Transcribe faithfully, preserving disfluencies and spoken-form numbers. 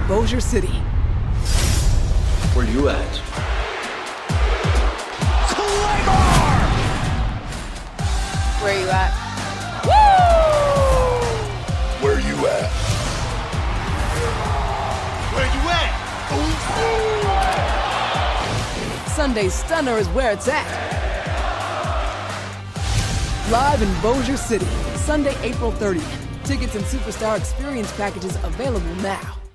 Bossier City. Where you at? Claymore! Where you at? Woo! Where you at? Where you at? Sunday Stunner is where it's at. Live in Bossier City, Sunday, April thirtieth. Tickets and Superstar Experience packages available now.